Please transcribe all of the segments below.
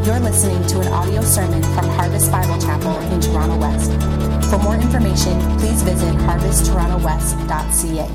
You're listening to an audio sermon from Harvest Bible Chapel in Toronto West. For more information, please visit harvesttorontowest.ca.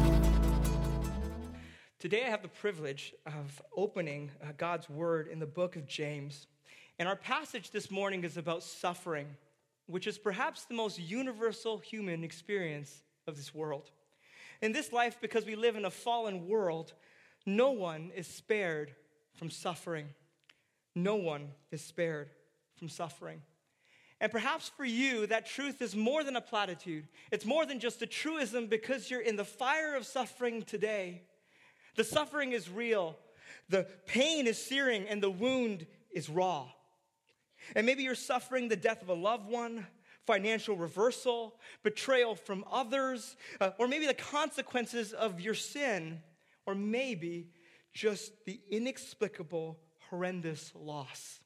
Today I have the privilege of opening God's Word in the book of James. And our passage this morning is about suffering, which is perhaps the most universal human experience of this world. In this life, because we live in a fallen world, no one is spared from suffering. No one is spared from suffering. And perhaps for you, that truth is more than a platitude. It's more than just a truism because you're in the fire of suffering today. The suffering is real. The pain is searing and the wound is raw. And maybe you're suffering the death of a loved one, financial reversal, betrayal from others, or maybe the consequences of your sin, or maybe just the inexplicable, horrendous loss.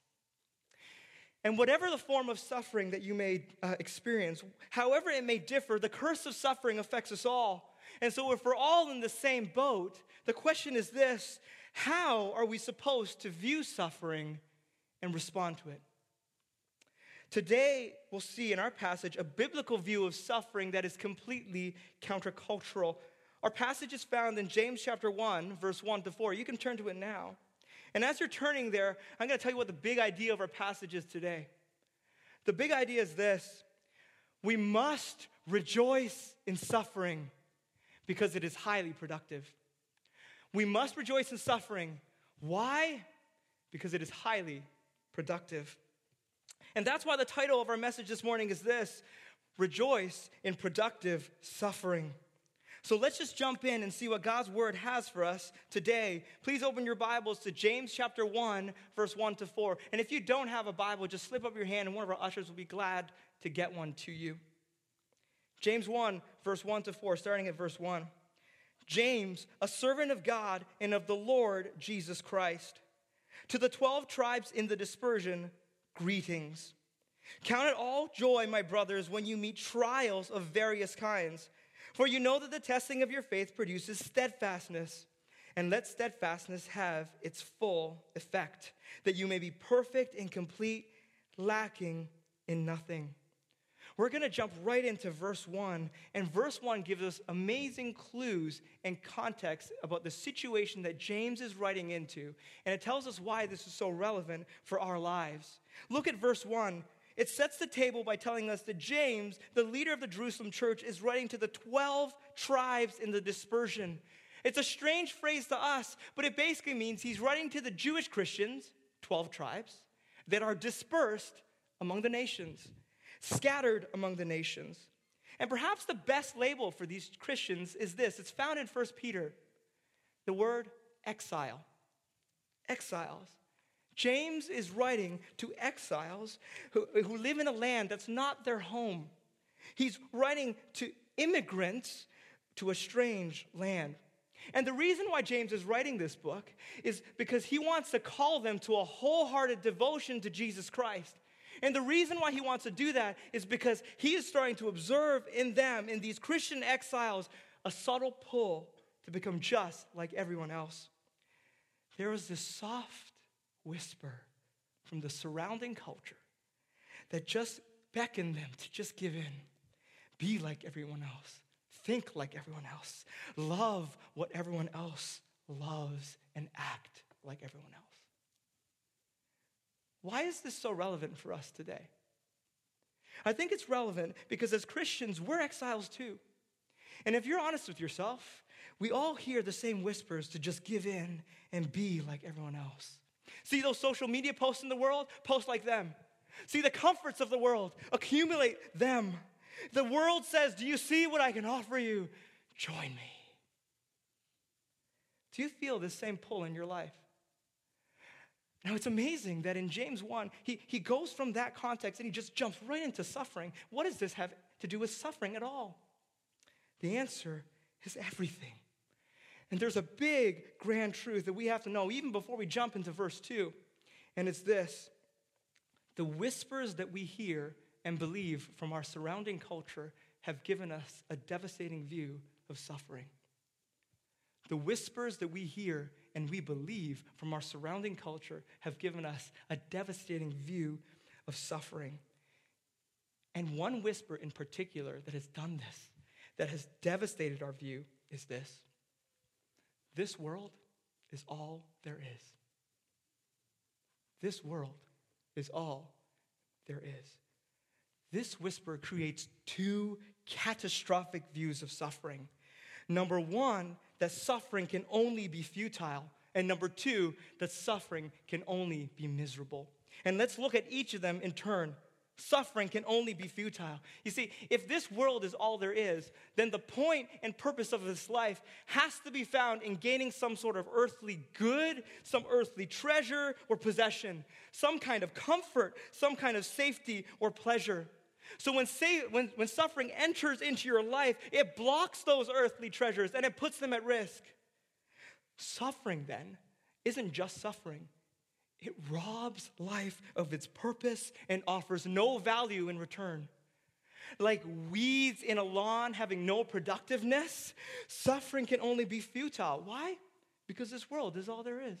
And whatever the form of suffering that you may experience, however it may differ, the curse of suffering affects us all. And so if we're all in the same boat, the question is this: how are we supposed to view suffering and respond to it? Today, we'll see in our passage a biblical view of suffering that is completely countercultural. Our passage is found in James chapter 1, verse 1 to 4. You can turn to it now. And as you're turning there, I'm going to tell you what the big idea of our passage is today. The big idea is this: we must rejoice in suffering because it is highly productive. We must rejoice in suffering. Why? Because it is highly productive. And that's why the title of our message this morning is this: Rejoice in Productive Suffering. So let's just jump in and see what God's Word has for us today. Please open your Bibles to James chapter 1, verse 1 to 4. And if you don't have a Bible, just slip up your hand and one of our ushers will be glad to get one to you. James 1, verse 1 to 4, starting at verse 1. James, a servant of God and of the Lord Jesus Christ. To the 12 tribes in the dispersion, greetings. Count it all joy, my brothers, when you meet trials of various kinds. For you know that the testing of your faith produces steadfastness. And let steadfastness have its full effect, that you may be perfect and complete, lacking in nothing. We're going to jump right into verse 1. And verse 1 gives us amazing clues and context about the situation that James is writing into. And it tells us why this is so relevant for our lives. Look at verse 1. It sets the table by telling us that James, the leader of the Jerusalem church, is writing to the 12 tribes in the dispersion. It's a strange phrase to us, but it basically means he's writing to the Jewish Christians, 12 tribes, that are dispersed among the nations, scattered among the nations. And perhaps the best label for these Christians is this. It's found in 1 Peter, the word exile. Exiles. James is writing to exiles who live in a land that's not their home. He's writing to immigrants to a strange land. And the reason why James is writing this book is because he wants to call them to a wholehearted devotion to Jesus Christ. And the reason why he wants to do that is because he is starting to observe in them, in these Christian exiles, a subtle pull to become just like everyone else. There was this soft whisper from the surrounding culture that just beckoned them to just give in. Be like everyone else. Think like everyone else. Love what everyone else loves and act like everyone else. Why is this so relevant for us today? I think it's relevant because as Christians, we're exiles too. And if you're honest with yourself, we all hear the same whispers to just give in and be like everyone else. See those social media posts in the world? Post like them. See the comforts of the world? Accumulate them. The world says, do you see what I can offer you? Join me. Do you feel this same pull in your life? Now, it's amazing that in James 1, he goes from that context and he just jumps right into suffering. What does this have to do with suffering at all? The answer is everything. And there's a big, grand truth that we have to know even before we jump into verse 2. And it's this: the whispers that we hear and believe from our surrounding culture have given us a devastating view of suffering. The whispers that we hear and we believe from our surrounding culture have given us a devastating view of suffering. And one whisper in particular that has done this, that has devastated our view, is this: this world is all there is. This world is all there is. This whisper creates two catastrophic views of suffering. Number one, that suffering can only be futile. And number two, that suffering can only be miserable. And let's look at each of them in turn. Suffering can only be futile. You see, if this world is all there is, then the point and purpose of this life has to be found in gaining some sort of earthly good, some earthly treasure or possession, some kind of comfort, some kind of safety or pleasure. So when suffering enters into your life, it blocks those earthly treasures and it puts them at risk. Suffering, then, isn't just suffering. It robs life of its purpose and offers no value in return. Like weeds in a lawn having no productiveness, suffering can only be futile. Why? Because this world is all there is.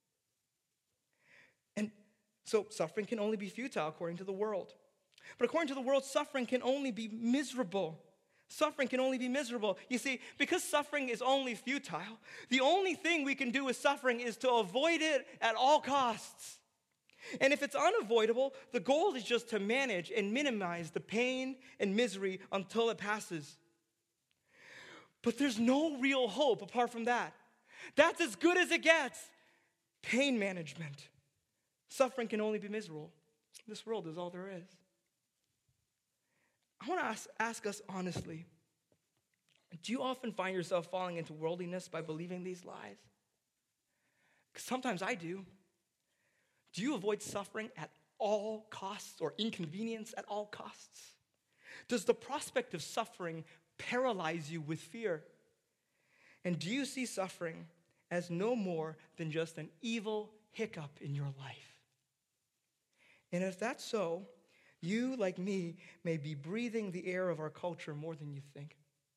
And so suffering can only be futile according to the world. But according to the world, suffering can only be miserable. Suffering can only be miserable. You see, because suffering is only futile, the only thing we can do with suffering is to avoid it at all costs. And if it's unavoidable, the goal is just to manage and minimize the pain and misery until it passes. But there's no real hope apart from that. That's as good as it gets. Pain management. Suffering can only be miserable. This world is all there is. I want to ask us honestly, do you often find yourself falling into worldliness by believing these lies? 'Cause sometimes I do. Do you avoid suffering at all costs or inconvenience at all costs? Does the prospect of suffering paralyze you with fear? And do you see suffering as no more than just an evil hiccup in your life? And if that's so, you, like me, may be breathing the air of our culture more than you think.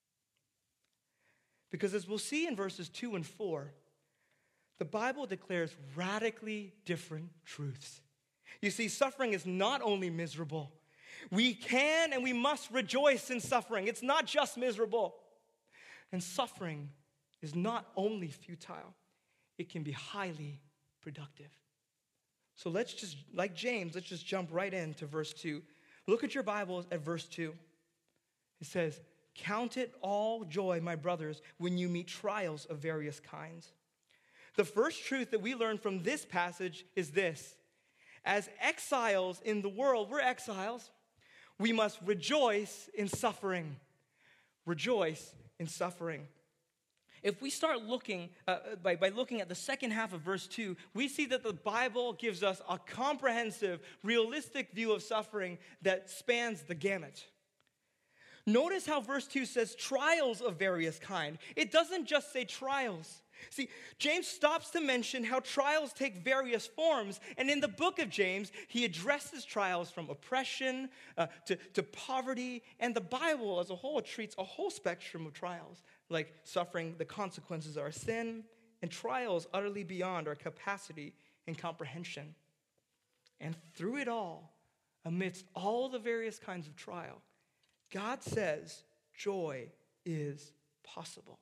Because as we'll see in verses 2 and 4, the Bible declares radically different truths. You see, suffering is not only miserable. We can and we must rejoice in suffering. It's not just miserable. And suffering is not only futile, it can be highly productive. So let's just, like James, let's just jump right into verse 2. Look at your Bibles at verse 2. It says, "Count it all joy, my brothers, when you meet trials of various kinds." The first truth that we learn from this passage is this: as exiles in the world, we're exiles, we must rejoice in suffering. Rejoice in suffering. If we start looking, by looking at the second half of verse 2, we see that the Bible gives us a comprehensive, realistic view of suffering that spans the gamut. Notice how verse 2 says trials of various kind. It doesn't just say trials. See, James stops to mention how trials take various forms, and in the book of James, he addresses trials from oppression to poverty, and the Bible as a whole treats a whole spectrum of trials, like suffering the consequences of our sin, and trials utterly beyond our capacity and comprehension. And through it all, amidst all the various kinds of trial, God says joy is possible.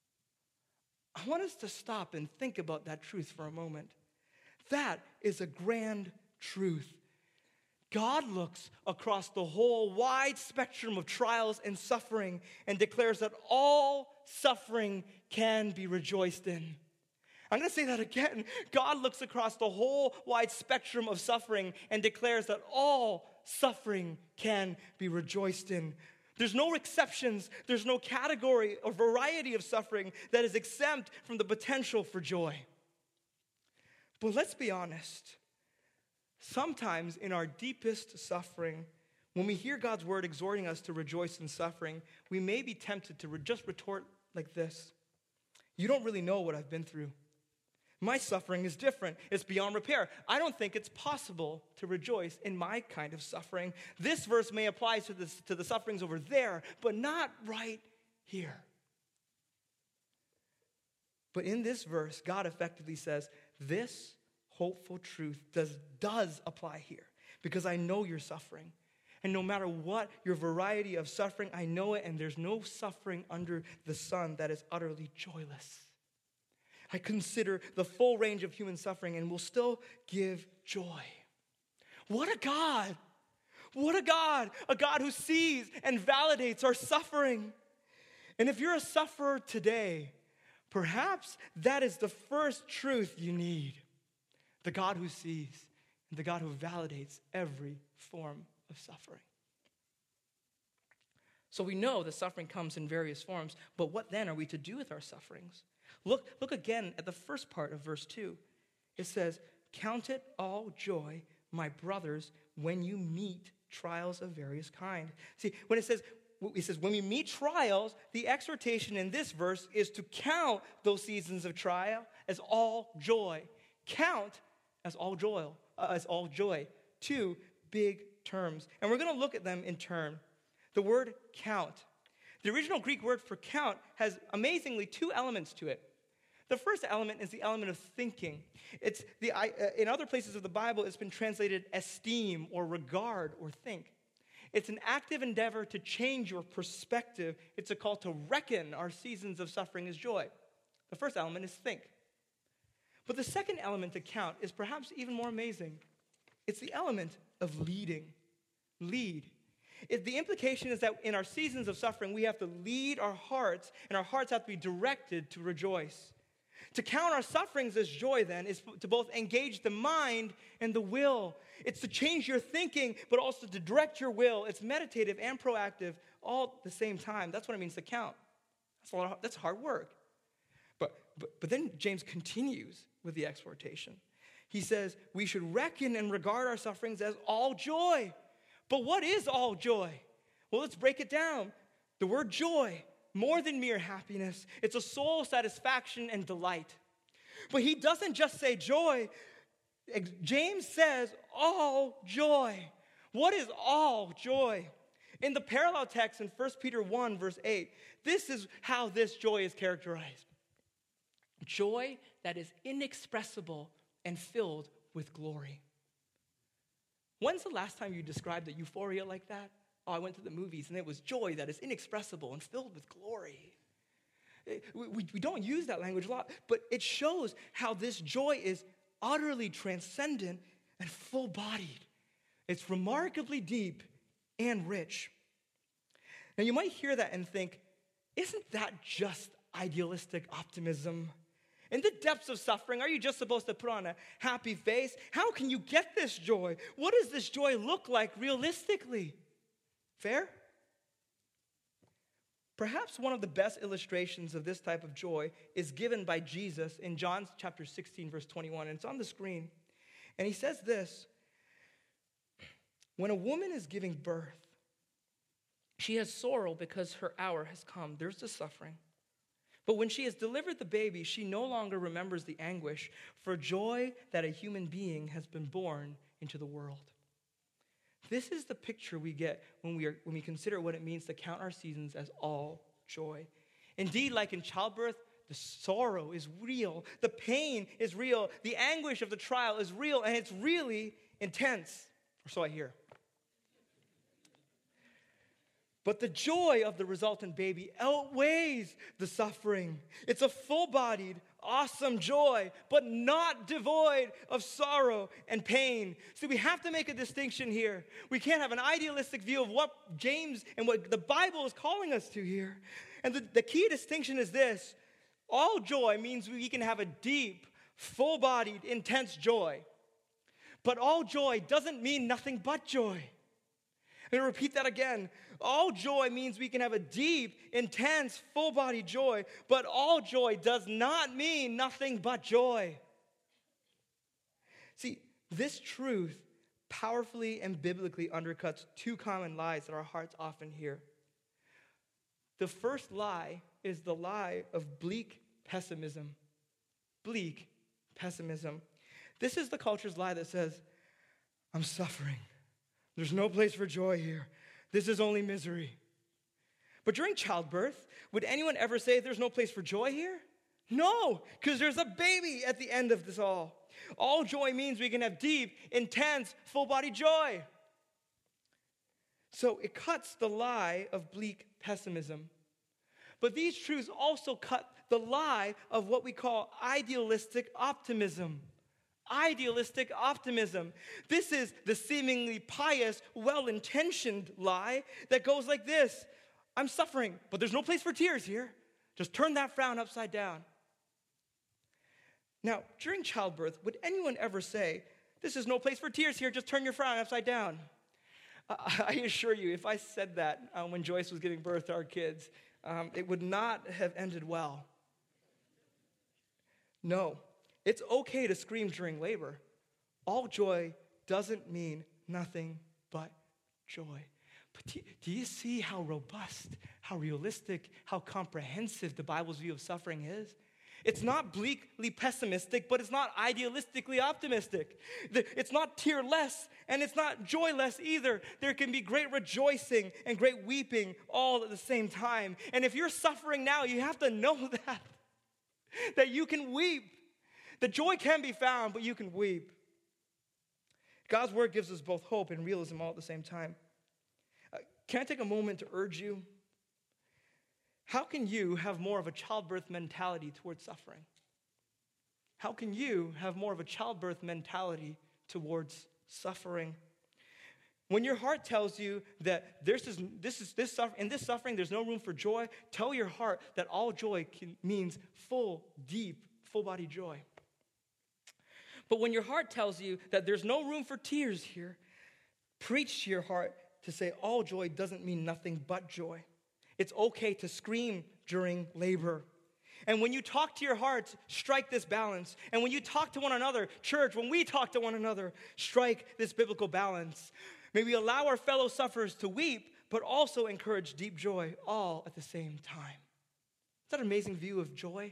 I want us to stop and think about that truth for a moment. That is a grand truth. God looks across the whole wide spectrum of trials and suffering and declares that all suffering can be rejoiced in. I'm going to say that again. God looks across the whole wide spectrum of suffering and declares that all suffering can be rejoiced in. There's no exceptions. There's no category or variety of suffering that is exempt from the potential for joy. But let's be honest. Sometimes in our deepest suffering, when we hear God's word exhorting us to rejoice in suffering, we may be tempted to just retort like this: "You don't really know what I've been through. My suffering is different. It's beyond repair. I don't think it's possible to rejoice in my kind of suffering. This verse may apply to the sufferings over there, but not right here." But in this verse, God effectively says, this hopeful truth does apply here, because I know you're suffering. And no matter what your variety of suffering, I know it, and there's no suffering under the sun that is utterly joyless. I consider the full range of human suffering and will still give joy. What a God! What a God! A God who sees and validates our suffering. And if you're a sufferer today, perhaps that is the first truth you need. The God who sees and the God who validates every form of suffering. So we know that suffering comes in various forms, but what then are we to do with our sufferings? Look again at the first part of verse 2. It says, "Count it all joy, my brothers, when you meet trials of various kind." See, when it says when we meet trials, the exhortation in this verse is to count those seasons of trial as all joy. Count as all joy. Two big terms. And we're going to look at them in turn. The word count. The original Greek word for count has amazingly two elements to it. The first element is the element of thinking. It's in other places of the Bible, it's been translated esteem or regard or think. It's an active endeavor to change your perspective. It's a call to reckon our seasons of suffering as joy. The first element is think. But the second element to count is perhaps even more amazing. It's the element of leading. Lead. The implication is that in our seasons of suffering, we have to lead our hearts, and our hearts have to be directed to rejoice. To count our sufferings as joy, then, is to both engage the mind and the will. It's to change your thinking, but also to direct your will. It's meditative and proactive all at the same time. That's what it means to count. That's hard work. But then James continues with the exhortation. He says, we should reckon and regard our sufferings as all joy. But what is all joy? Well, let's break it down. The word joy, more than mere happiness. It's a soul satisfaction and delight. But he doesn't just say joy. James says all joy. What is all joy? In the parallel text in 1 Peter 1, verse 8, this is how this joy is characterized. Joy that is inexpressible and filled with glory. When's the last time you described a euphoria like that? Oh, I went to the movies and it was joy that is inexpressible and filled with glory. We don't use that language a lot, but it shows how this joy is utterly transcendent and full-bodied. It's remarkably deep and rich. Now, you might hear that and think, isn't that just idealistic optimism? In the depths of suffering, are you just supposed to put on a happy face? How can you get this joy? What does this joy look like realistically? Fair? Perhaps one of the best illustrations of this type of joy is given by Jesus in John chapter 16, verse 21, and it's on the screen. And he says this, when a woman is giving birth, she has sorrow because her hour has come. There's the suffering. But when she has delivered the baby, she no longer remembers the anguish for joy that a human being has been born into the world. This is the picture we get when we consider what it means to count our seasons as all joy. Indeed, like in childbirth, the sorrow is real. The pain is real. The anguish of the trial is real, and it's really intense. Or so I hear. But the joy of the resultant baby outweighs the suffering. It's a full-bodied, awesome joy, but not devoid of sorrow and pain. So we have to make a distinction here. We can't have an idealistic view of what James and what the Bible is calling us to here. And the key distinction is this. All joy means we can have a deep, full-bodied, intense joy. But all joy doesn't mean nothing but joy. I'm going to repeat that again. All joy means we can have a deep, intense, full-bodied joy, but all joy does not mean nothing but joy. See, this truth powerfully and biblically undercuts two common lies that our hearts often hear. The first lie is the lie of bleak pessimism. Bleak pessimism. This is the culture's lie that says, I'm suffering. There's no place for joy here. This is only misery. But during childbirth, would anyone ever say there's no place for joy here? No, because there's a baby at the end of this all. All joy means we can have deep, intense, full-body joy. So it cuts the lie of bleak pessimism. But these truths also cut the lie of what we call idealistic optimism. Idealistic optimism. This is the seemingly pious, well-intentioned lie that goes like this. I'm suffering, but there's no place for tears here. Just turn that frown upside down. Now, during childbirth, would anyone ever say, this is no place for tears here, just turn your frown upside down? I assure you, if I said that when Joyce was giving birth to our kids, it would not have ended well. No, it's okay to scream during labor. All joy doesn't mean nothing but joy. But do you see how robust, how realistic, how comprehensive the Bible's view of suffering is? It's not bleakly pessimistic, but it's not idealistically optimistic. It's not tearless, and it's not joyless either. There can be great rejoicing and great weeping all at the same time. And if you're suffering now, you have to know that you can weep. The joy can be found, but you can weep. God's word gives us both hope and realism all at the same time. Can I take a moment to urge you? How can you have more of a childbirth mentality towards suffering? How can you have more of a childbirth mentality towards suffering? When your heart tells you that in this suffering there's no room for joy, tell your heart that all joy means full, deep, full-body joy. But when your heart tells you that there's no room for tears here, preach to your heart to say all joy doesn't mean nothing but joy. It's okay to scream during labor. And when you talk to your hearts, strike this balance. And when you talk to one another, church, when we talk to one another, strike this biblical balance. May we allow our fellow sufferers to weep, but also encourage deep joy all at the same time. Is that an amazing view of joy?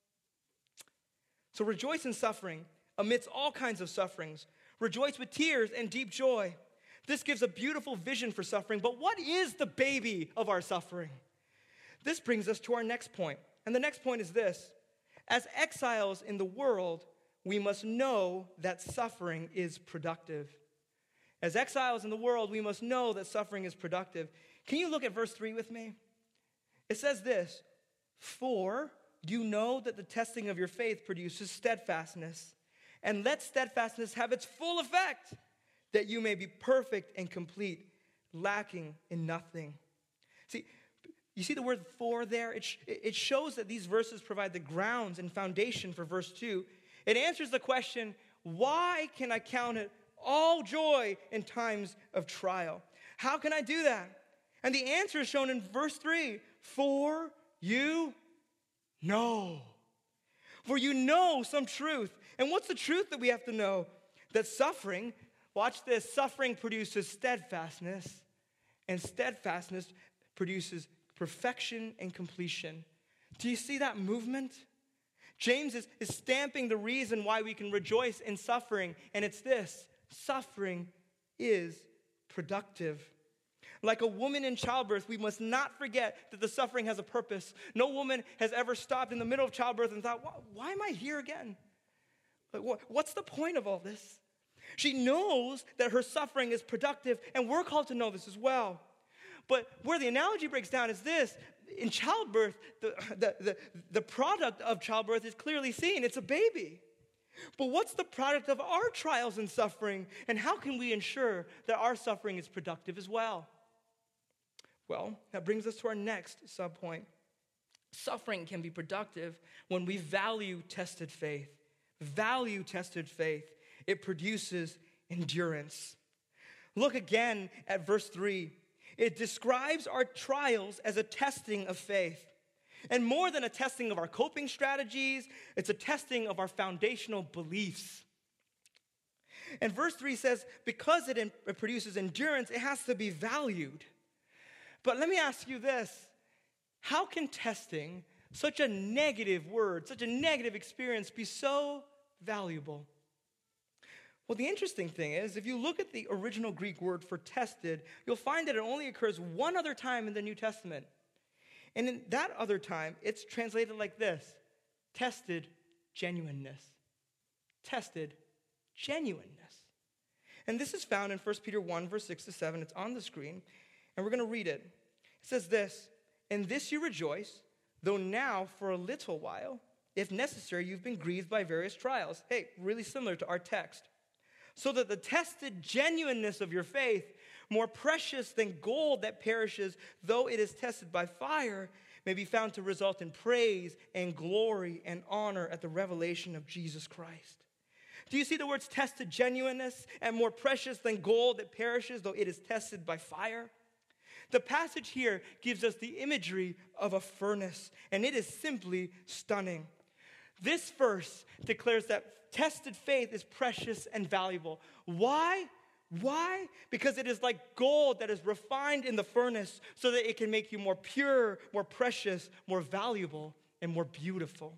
So rejoice in suffering amidst all kinds of sufferings. Rejoice with tears and deep joy. This gives a beautiful vision for suffering, but what is the baby of our suffering? This brings us to our next point, and the next point is this. As exiles in the world, we must know that suffering is productive. As exiles in the world, we must know that suffering is productive. Can you look at verse 3 with me? It says this, "For you know that the testing of your faith produces steadfastness, and let steadfastness have its full effect, that you may be perfect and complete, lacking in nothing." See, you see the word "for" there? It shows that these verses provide the grounds and foundation for verse 2. It answers the question, why can I count it all joy in times of trial? How can I do that? And the answer is shown in verse 3. For you know. For you know some truth. And what's the truth that we have to know? That suffering, watch this, suffering produces steadfastness, and steadfastness produces perfection and completion. Do you see that movement? James is stamping the reason why we can rejoice in suffering, and it's this: suffering is productive. Like a woman in childbirth, we must not forget that the suffering has a purpose. No woman has ever stopped in the middle of childbirth and thought, why am I here again? What's the point of all this? She knows that her suffering is productive, and we're called to know this as well. But where the analogy breaks down is this. In childbirth, the product of childbirth is clearly seen. It's a baby. But what's the product of our trials and suffering? And how can we ensure that our suffering is productive as well? Well, that brings us to our next subpoint. Suffering can be productive when we value tested faith. Value tested faith. It produces endurance. Look again at verse 3. It describes our trials as a testing of faith. And more than a testing of our coping strategies, it's a testing of our foundational beliefs. And verse 3 says, because it produces endurance, it has to be valued. But let me ask you this. How can testing, such a negative word, such a negative experience, be so valuable? Well, the interesting thing is, if you look at the original Greek word for tested, you'll find that it only occurs one other time in the New Testament. And in that other time, it's translated like this: tested genuineness. Tested genuineness. And this is found in 1 Peter 1, verse 6 to 7. It's on the screen, and we're going to read it. It says this, "In this you rejoice, though now for a little while, if necessary, you've been grieved by various trials." Hey, really similar to our text. "So that the tested genuineness of your faith, more precious than gold that perishes, though it is tested by fire, may be found to result in praise and glory and honor at the revelation of Jesus Christ." Do you see the words tested genuineness and more precious than gold that perishes, though it is tested by fire? The passage here gives us the imagery of a furnace, and it is simply stunning. This verse declares that tested faith is precious and valuable. Why? Why? Because it is like gold that is refined in the furnace so that it can make you more pure, more precious, more valuable, and more beautiful.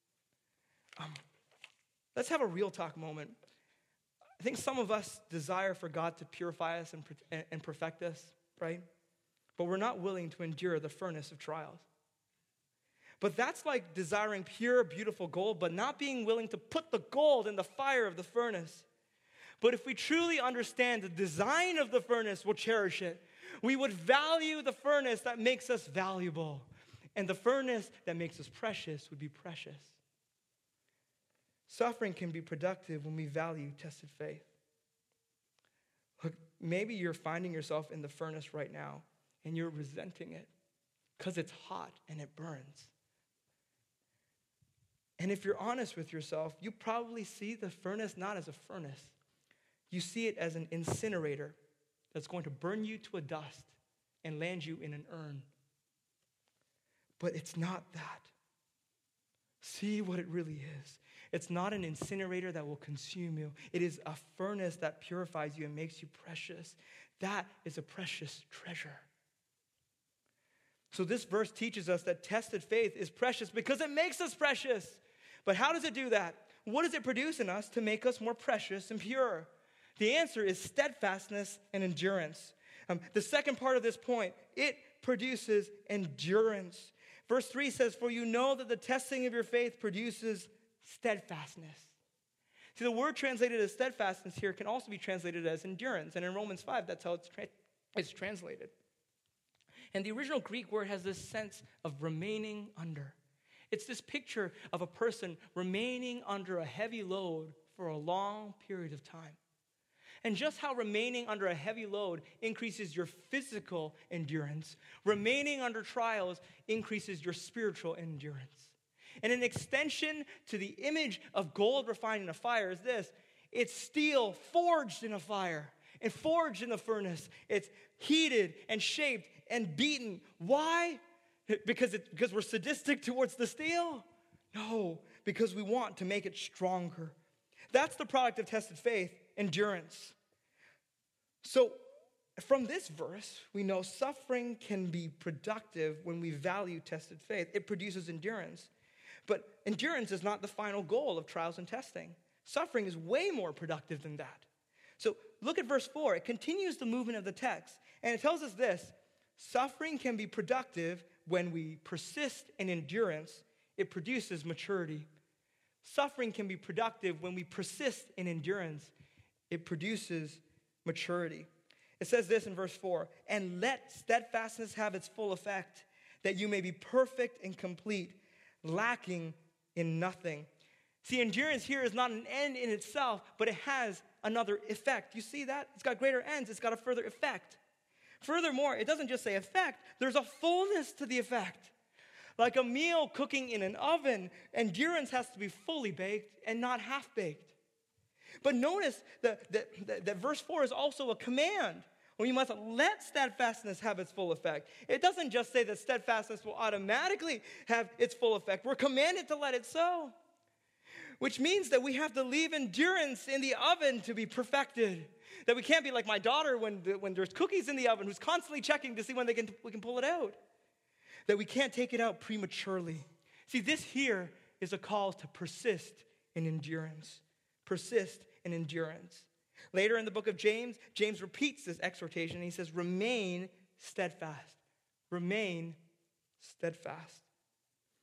Let's have a real talk moment. I think some of us desire for God to purify us and perfect us, right? But we're not willing to endure the furnace of trials. But that's like desiring pure, beautiful gold, but not being willing to put the gold in the fire of the furnace. But if we truly understand the design of the furnace, we'll cherish it. We would value the furnace that makes us valuable. And the furnace that makes us precious would be precious. Suffering can be productive when we value tested faith. Look, maybe you're finding yourself in the furnace right now, and you're resenting it because it's hot and it burns. And if you're honest with yourself, you probably see the furnace not as a furnace. You see it as an incinerator that's going to burn you to a dust and land you in an urn. But it's not that. See what it really is. It's not an incinerator that will consume you. It is a furnace that purifies you and makes you precious. That is a precious treasure. So this verse teaches us that tested faith is precious because it makes us precious. But how does it do that? What does it produce in us to make us more precious and pure? The answer is steadfastness and endurance. The second part of this point, it produces endurance. Verse 3 says, "For you know that the testing of your faith produces steadfastness." See, the word translated as steadfastness here can also be translated as endurance. And in Romans 5, that's how it's translated. And the original Greek word has this sense of remaining under. It's this picture of a person remaining under a heavy load for a long period of time. And just how remaining under a heavy load increases your physical endurance, remaining under trials increases your spiritual endurance. And an extension to the image of gold refined in a fire is this. It's steel forged in a fire and forged in a furnace. It's heated and shaped and beaten. Why? Because we're sadistic towards the steel? No, because we want to make it stronger. That's the product of tested faith, endurance. So from this verse, we know suffering can be productive when we value tested faith. It produces endurance. But endurance is not the final goal of trials and testing. Suffering is way more productive than that. So look at verse 4. It continues the movement of the text. And it tells us this. Suffering can be productive when we persist in endurance. It produces maturity. Suffering can be productive when we persist in endurance. It produces maturity. It says this in verse 4. "And let steadfastness have its full effect, that you may be perfect and complete, lacking in nothing." See, endurance here is not an end in itself, but it has another effect. You see that? It's got greater ends. It's got a further effect. Furthermore, it doesn't just say effect. There's a fullness to the effect. Like a meal cooking in an oven, endurance has to be fully baked and not half-baked. But notice that verse 4 is also a command. Well, you must let steadfastness have its full effect. It doesn't just say that steadfastness will automatically have its full effect. We're commanded to let it so. Which means that we have to leave endurance in the oven to be perfected. That we can't be like my daughter when there's cookies in the oven who's constantly checking to see when we can pull it out. That we can't take it out prematurely. See, this here is a call to persist in endurance. Persist in endurance. Later in the book of James, James repeats this exhortation. He says, remain steadfast. Remain steadfast.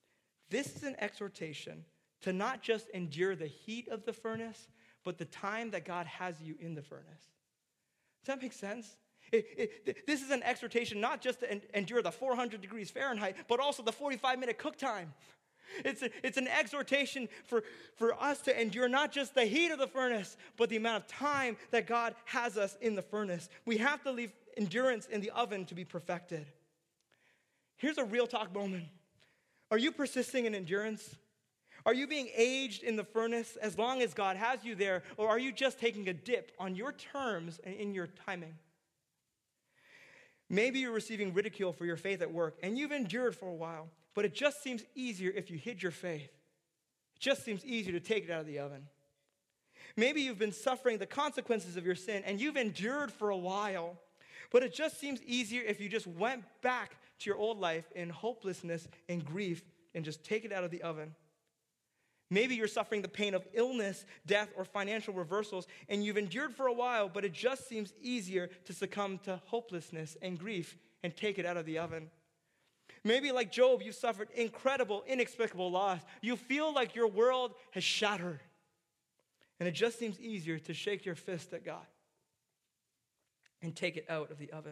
This is an exhortation to not just endure the heat of the furnace, but the time that God has you in the furnace. Does that make sense? This is an exhortation not just to endure the 400 degrees Fahrenheit, but also the 45-minute cook time. It's an exhortation for us to endure not just the heat of the furnace, but the amount of time that God has us in the furnace. We have to leave endurance in the oven to be perfected. Here's a real talk moment. Are you persisting in endurance? Are you being aged in the furnace as long as God has you there, or are you just taking a dip on your terms and in your timing? Maybe you're receiving ridicule for your faith at work, and you've endured for a while, but it just seems easier if you hid your faith. It just seems easier to take it out of the oven. Maybe you've been suffering the consequences of your sin, and you've endured for a while, but it just seems easier if you just went back to your old life in hopelessness and grief and just take it out of the oven. Maybe you're suffering the pain of illness, death, or financial reversals, and you've endured for a while, but it just seems easier to succumb to hopelessness and grief and take it out of the oven. Maybe like Job, you suffered incredible, inexplicable loss. You feel like your world has shattered, and it just seems easier to shake your fist at God and take it out of the oven.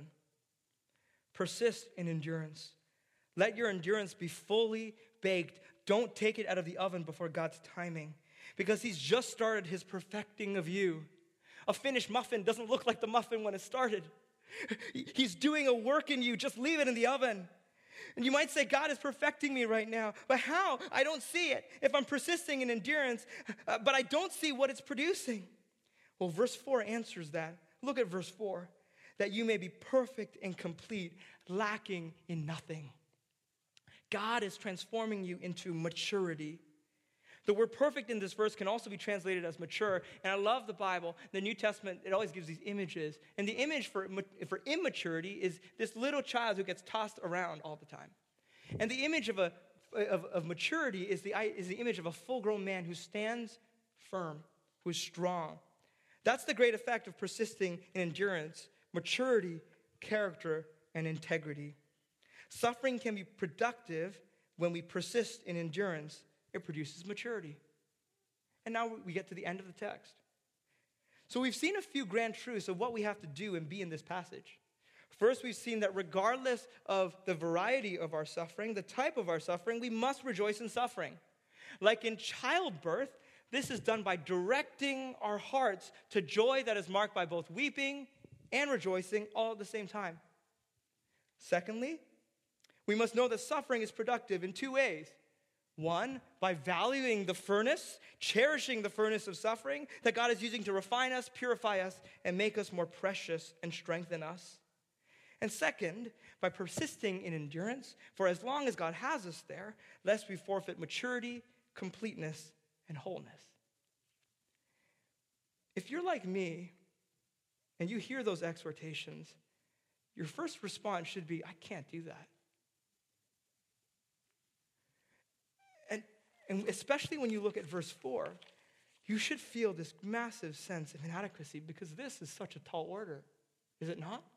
Persist in endurance. Let your endurance be fully baked. Don't take it out of the oven before God's timing, because he's just started his perfecting of you. A finished muffin doesn't look like the muffin when it started. He's doing a work in you. Just leave it in the oven. And you might say, God is perfecting me right now. But how? I don't see it. If I'm persisting in endurance, but I don't see what it's producing. Well, verse 4 answers that. Look at verse 4. That you may be perfect and complete, lacking in nothing. God is transforming you into maturity. The word perfect in this verse can also be translated as mature. And I love the Bible. The New Testament, it always gives these images. And the image for immaturity is this little child who gets tossed around all the time. And the image of maturity is the image of a full-grown man who stands firm, who is strong. That's the great effect of persisting in endurance, maturity, character, and integrity. Suffering can be productive when we persist in endurance. It produces maturity. And now we get to the end of the text. So we've seen a few grand truths of what we have to do and be in this passage. First, we've seen that regardless of the variety of our suffering, the type of our suffering, we must rejoice in suffering. Like in childbirth, this is done by directing our hearts to joy that is marked by both weeping and rejoicing all at the same time. Secondly, we must know that suffering is productive in two ways. One, by valuing the furnace, cherishing the furnace of suffering that God is using to refine us, purify us, and make us more precious and strengthen us. And second, by persisting in endurance, for as long as God has us there, lest we forfeit maturity, completeness, and wholeness. If you're like me, and you hear those exhortations, your first response should be, I can't do that. And especially when you look at verse 4, you should feel this massive sense of inadequacy because this is such a tall order, is it not?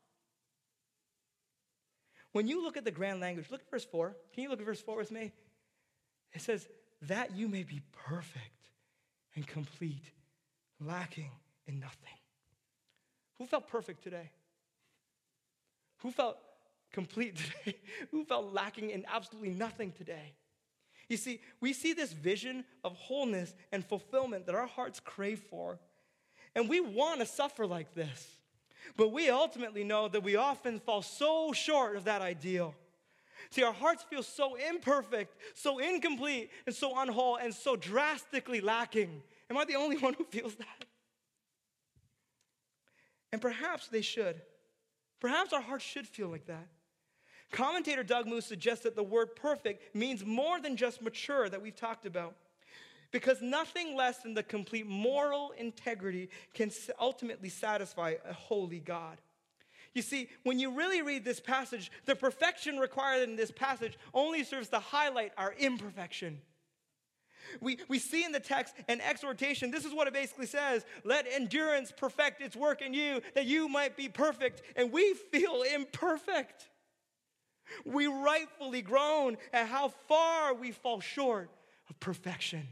When you look at the grand language, look at verse 4. Can you look at verse 4 with me? It says, that you may be perfect and complete, lacking in nothing. Who felt perfect today? Who felt complete today? Who felt lacking in absolutely nothing today? You see, we see this vision of wholeness and fulfillment that our hearts crave for. And we want to suffer like this. But we ultimately know that we often fall so short of that ideal. See, our hearts feel so imperfect, so incomplete, and so unwhole, and so drastically lacking. Am I the only one who feels that? And perhaps they should. Perhaps our hearts should feel like that. Commentator Doug Moose suggests that the word perfect means more than just mature that we've talked about. Because nothing less than the complete moral integrity can ultimately satisfy a holy God. You see, when you really read this passage, the perfection required in this passage only serves to highlight our imperfection. We see in the text an exhortation. This is what it basically says. Let endurance perfect its work in you, that you might be perfect. And we feel imperfect. We rightfully groan at how far we fall short of perfection.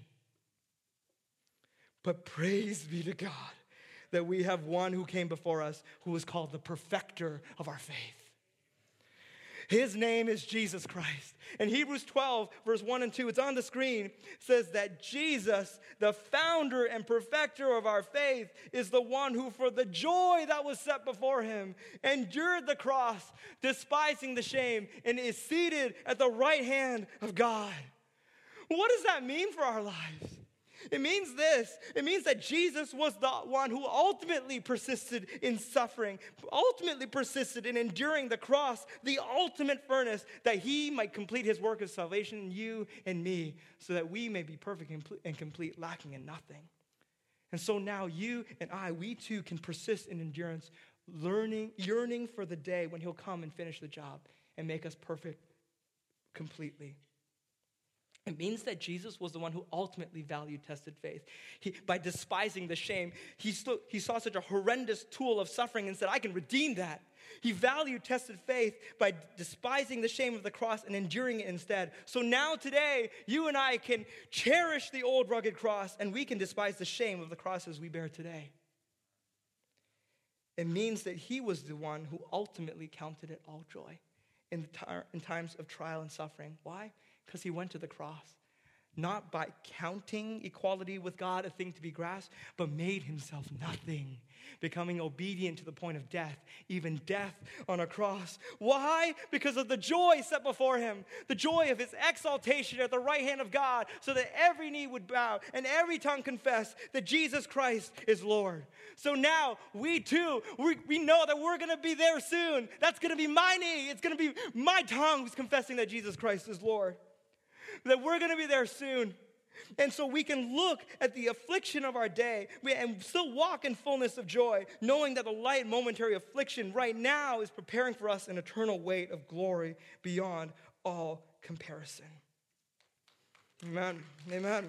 But praise be to God that we have one who came before us who is called the perfecter of our faith. His name is Jesus Christ. In Hebrews 12, verse 1 and 2, it's on the screen, says that Jesus, the founder and perfecter of our faith, is the one who, for the joy that was set before him, endured the cross, despising the shame, and is seated at the right hand of God. What does that mean for our lives? It means this. It means that Jesus was the one who ultimately persisted in suffering, ultimately persisted in enduring the cross, the ultimate furnace, that he might complete his work of salvation in you and me, so that we may be perfect and complete, lacking in nothing. And so now you and I, we too can persist in endurance, yearning for the day when he'll come and finish the job and make us perfect completely. It means that Jesus was the one who ultimately valued tested faith. By despising the shame, he saw such a horrendous tool of suffering and said, I can redeem that. He valued tested faith by despising the shame of the cross and enduring it instead. So now today, you and I can cherish the old rugged cross, and we can despise the shame of the crosses we bear today. It means that he was the one who ultimately counted it all joy in times of trial and suffering. Why? Because he went to the cross, not by counting equality with God a thing to be grasped, but made himself nothing, becoming obedient to the point of death, even death on a cross. Why? Because of the joy set before him, the joy of his exaltation at the right hand of God, so that every knee would bow and every tongue confess that Jesus Christ is Lord. So now we too, we know that we're going to be there soon. That's going to be my knee. It's going to be my tongue who's confessing that Jesus Christ is Lord. That we're going to be there soon. And so we can look at the affliction of our day and still walk in fullness of joy, knowing that the light momentary affliction right now is preparing for us an eternal weight of glory beyond all comparison. Amen. Amen.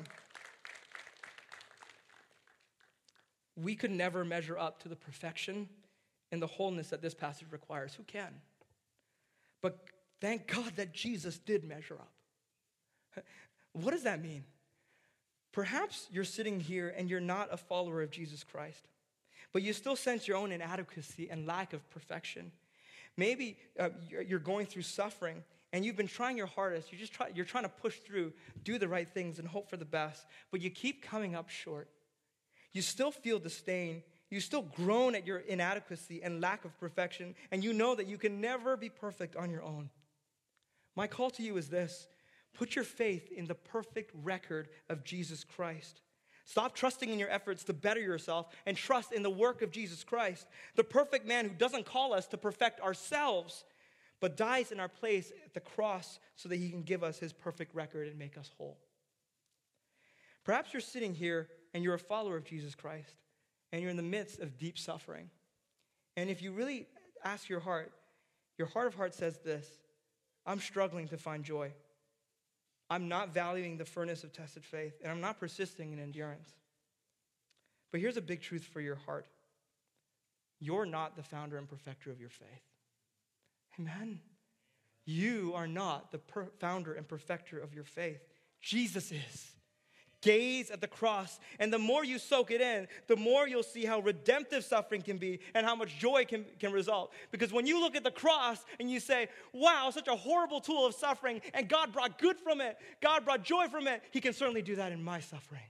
We could never measure up to the perfection and the wholeness that this passage requires. Who can? But thank God that Jesus did measure up. What does that mean? Perhaps you're sitting here and you're not a follower of Jesus Christ, but you still sense your own inadequacy and lack of perfection. Maybe you're going through suffering and you've been trying your hardest. You're trying to push through, do the right things and hope for the best, but you keep coming up short. You still feel disdain. You still groan at your inadequacy and lack of perfection, and you know that you can never be perfect on your own. My call to you is this. Put your faith in the perfect record of Jesus Christ. Stop trusting in your efforts to better yourself and trust in the work of Jesus Christ, the perfect man who doesn't call us to perfect ourselves, but dies in our place at the cross so that he can give us his perfect record and make us whole. Perhaps you're sitting here and you're a follower of Jesus Christ and you're in the midst of deep suffering. And if you really ask your heart of hearts says this: I'm struggling to find joy. I'm not valuing the furnace of tested faith, and I'm not persisting in endurance. But here's a big truth for your heart. You're not the founder and perfecter of your faith. Amen. You are not the founder and perfecter of your faith. Jesus is. Gaze at the cross, and the more you soak it in, the more you'll see how redemptive suffering can be and how much joy can result. Because when you look at the cross and you say, wow, such a horrible tool of suffering, and God brought good from it, God brought joy from it, he can certainly do that in my suffering.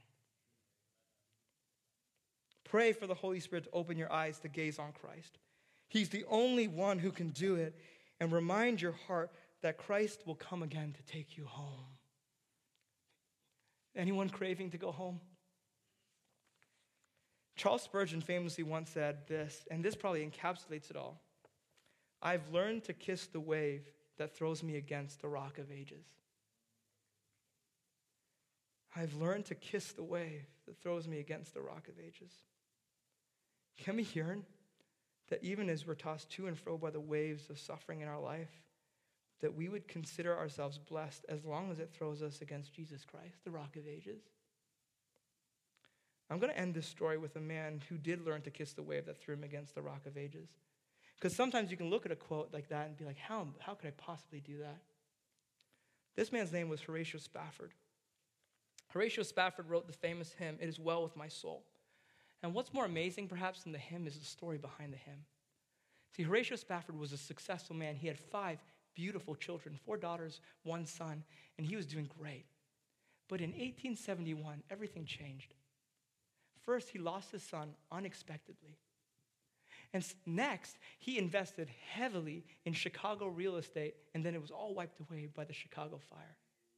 Pray for the Holy Spirit to open your eyes to gaze on Christ. He's the only one who can do it, and remind your heart that Christ will come again to take you home. Anyone craving to go home? Charles Spurgeon famously once said this, and this probably encapsulates it all. I've learned to kiss the wave that throws me against the rock of ages. I've learned to kiss the wave that throws me against the rock of ages. Can we yearn that even as we're tossed to and fro by the waves of suffering in our life, that we would consider ourselves blessed as long as it throws us against Jesus Christ, the rock of ages? I'm going to end this story with a man who did learn to kiss the wave that threw him against the rock of ages. Because sometimes you can look at a quote like that and be like, how could I possibly do that? This man's name was Horatio Spafford. Horatio Spafford wrote the famous hymn, "It Is Well With My Soul." And what's more amazing, perhaps, than the hymn is the story behind the hymn. See, Horatio Spafford was a successful man. He had 5 beautiful children, 4 daughters, 1 son, and he was doing great. But in 1871, everything changed. First, he lost his son unexpectedly. And next, he invested heavily in Chicago real estate, and then it was all wiped away by the Chicago fire.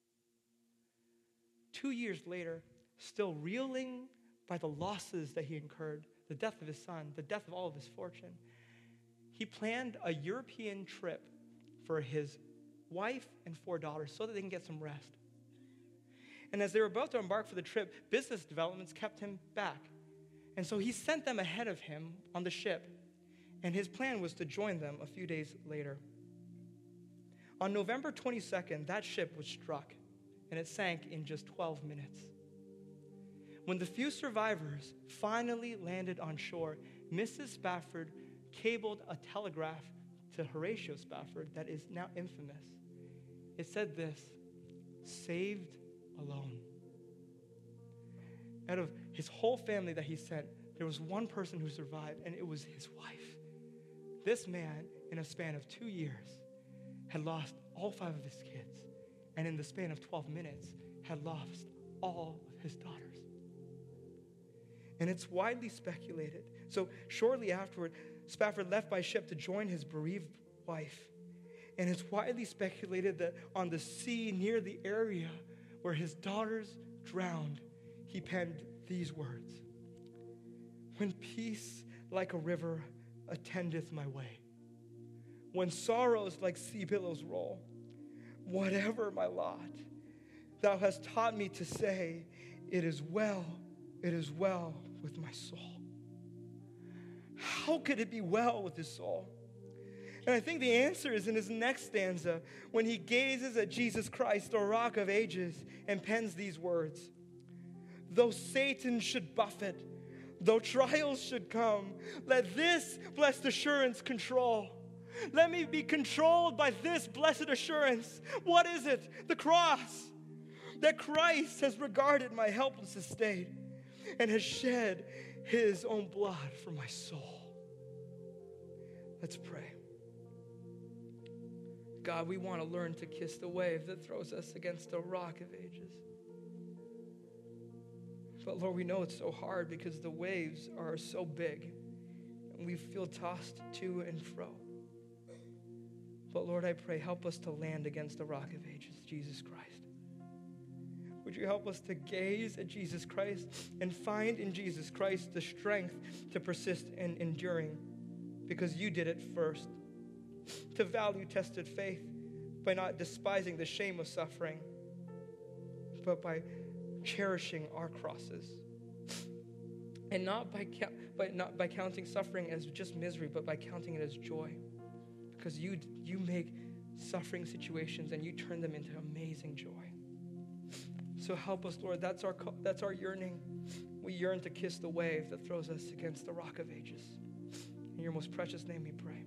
2 years later, still reeling by the losses that he incurred, the death of his son, the death of all of his fortune, he planned a European trip for his wife and 4 daughters so that they can get some rest. And as they were about to embark for the trip, business developments kept him back. And so he sent them ahead of him on the ship. And his plan was to join them a few days later. On November 22nd, that ship was struck, and it sank in just 12 minutes. When the few survivors finally landed on shore, Mrs. Spafford cabled a telegraph to Horatio Spafford that is now infamous. It said this: "Saved alone." Out of his whole family that he sent, there was one person who survived, and it was his wife. This man, in a span of 2 years, had lost all 5 of his kids, and in the span of 12 minutes, had lost all of his daughters. And it's widely speculated. So shortly afterward, Spafford left by ship to join his bereaved wife. And it's widely speculated that on the sea near the area where his daughters drowned, he penned these words: "When peace like a river attendeth my way, when sorrows like sea billows roll, whatever my lot, thou hast taught me to say, it is well with my soul." How could it be well with his soul? And I think the answer is in his next stanza, when he gazes at Jesus Christ, the rock of ages, and pens these words: "Though Satan should buffet, though trials should come, let this blessed assurance control. Let me be controlled by this blessed assurance." What is it? The cross. That Christ has regarded my helpless estate and has shed his own blood for my soul. Let's pray. God, we want to learn to kiss the wave that throws us against the rock of ages. But Lord, we know it's so hard because the waves are so big and we feel tossed to and fro. But Lord, I pray, help us to land against the rock of ages, Jesus Christ. Would you help us to gaze at Jesus Christ and find in Jesus Christ the strength to persist in enduring, because you did it first. To value tested faith by not despising the shame of suffering, but by cherishing our crosses. And not by counting suffering as just misery, but by counting it as joy. Because you make suffering situations and you turn them into amazing joy. So help us, Lord. That's our yearning. We yearn to kiss the wave that throws us against the rock of ages. In your most precious name we pray.